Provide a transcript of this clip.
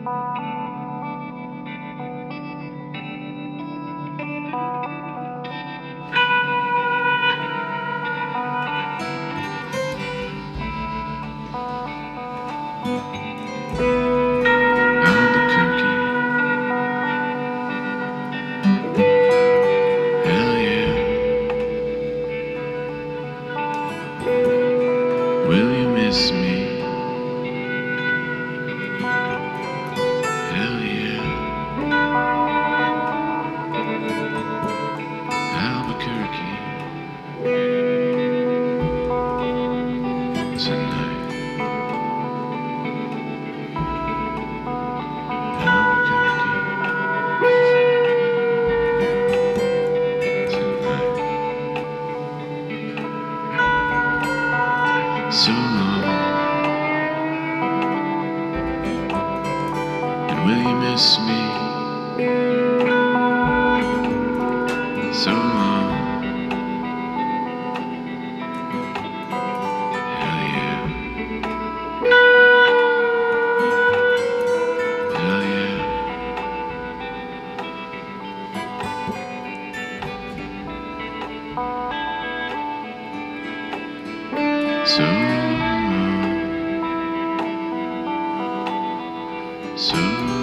Albuquerque, hell yeah. Will you miss me? Hell yeah. Albuquerque, tonight. Albuquerque, tonight. So long, and will you miss me? So long, hell yeah, hell yeah. So long, so long.